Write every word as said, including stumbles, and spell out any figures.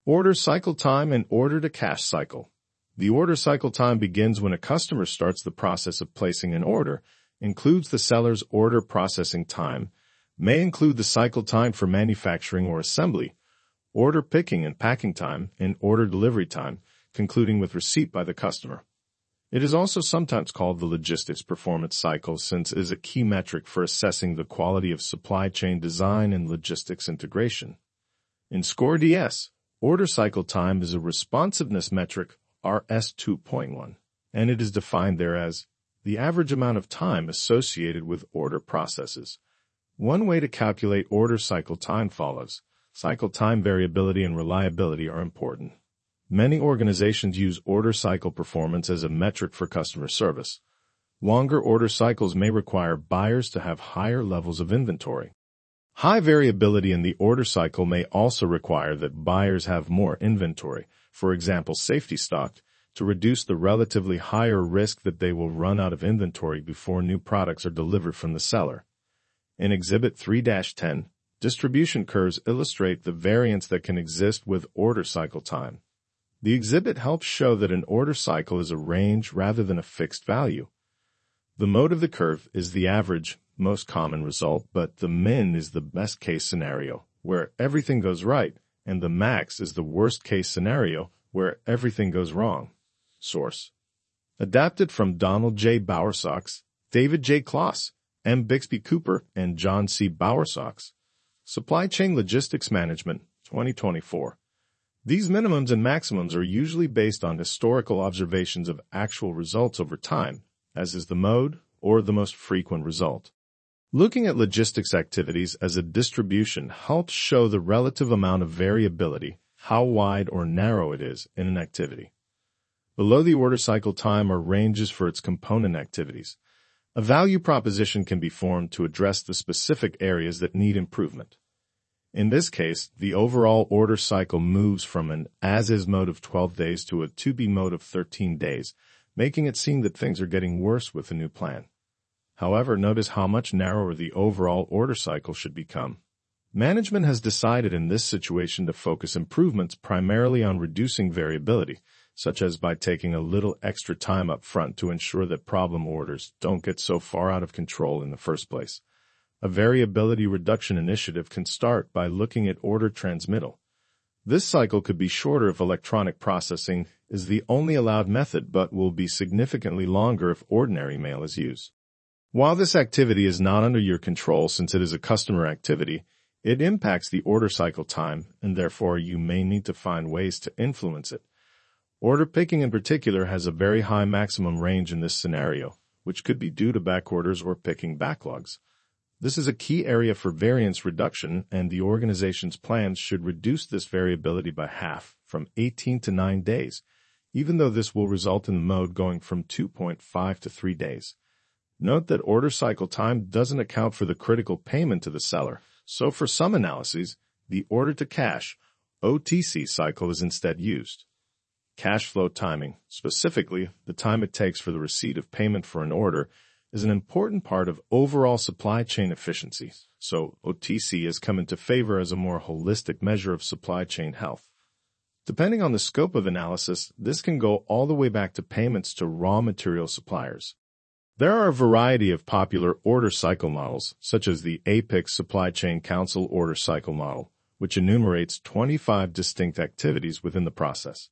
Order cycle time and order-to-cash cycle. The order cycle time begins when a customer starts the process of placing an order, includes the seller's order processing time, may include the cycle time for manufacturing or assembly, order picking and packing time, and order delivery time, concluding with receipt by the customer. It is also sometimes called the logistics performance cycle since it is a key metric for assessing the quality of supply chain design and logistics integration. In SCORE-D S, order cycle time is a responsiveness metric R S two point one, and it is defined there as the average amount of time associated with order processes. One way to calculate order cycle time follows. Cycle time variability and reliability are important. Many organizations use order cycle performance as a metric for customer service. Longer order cycles may require buyers to have higher levels of inventory. High variability in the order cycle may also require that buyers have more inventory, for example safety stock, to reduce the relatively higher risk that they will run out of inventory before new products are delivered from the seller. In Exhibit three dash ten, distribution curves illustrate the variance that can exist with order cycle time. The exhibit helps show that an order cycle is a range rather than a fixed value. The mode of the curve is the average, most common result, but the min is the best case scenario, where everything goes right, and the max is the worst case scenario, where everything goes wrong. Source: adapted from Donald J. Bowersox, David J. Kloss, M. Bixby Cooper, and John C. Bowersox. Supply Chain Logistics Management, twenty twenty-four. These minimums and maximums are usually based on historical observations of actual results over time, as is the mode or the most frequent result. Looking at logistics activities as a distribution helps show the relative amount of variability, how wide or narrow it is in an activity. Below the order cycle time are ranges for its component activities. A value proposition can be formed to address the specific areas that need improvement. In this case, the overall order cycle moves from an as-is mode of twelve days to a to-be mode of thirteen days, making it seem that things are getting worse with the new plan. However, notice how much narrower the overall order cycle should become. Management has decided in this situation to focus improvements primarily on reducing variability, such as by taking a little extra time up front to ensure that problem orders don't get so far out of control in the first place. A variability reduction initiative can start by looking at order transmittal. This cycle could be shorter if electronic processing is the only allowed method, but will be significantly longer if ordinary mail is used. While this activity is not under your control since it is a customer activity, it impacts the order cycle time, and therefore you may need to find ways to influence it. Order picking in particular has a very high maximum range in this scenario, which could be due to back orders or picking backlogs. This is a key area for variance reduction, and the organization's plans should reduce this variability by half, from eighteen to nine days, even though this will result in the mode going from two point five to three days. Note that order cycle time doesn't account for the critical payment to the seller, so for some analyses, the order-to-cash, O T C cycle is instead used. Cash flow timing, specifically the time it takes for the receipt of payment for an order, is an important part of overall supply chain efficiency, so O T C has come into favor as a more holistic measure of supply chain health. Depending on the scope of analysis, this can go all the way back to payments to raw material suppliers. There are a variety of popular order cycle models, such as the APIC Supply Chain Council Order Cycle Model, which enumerates twenty-five distinct activities within the process.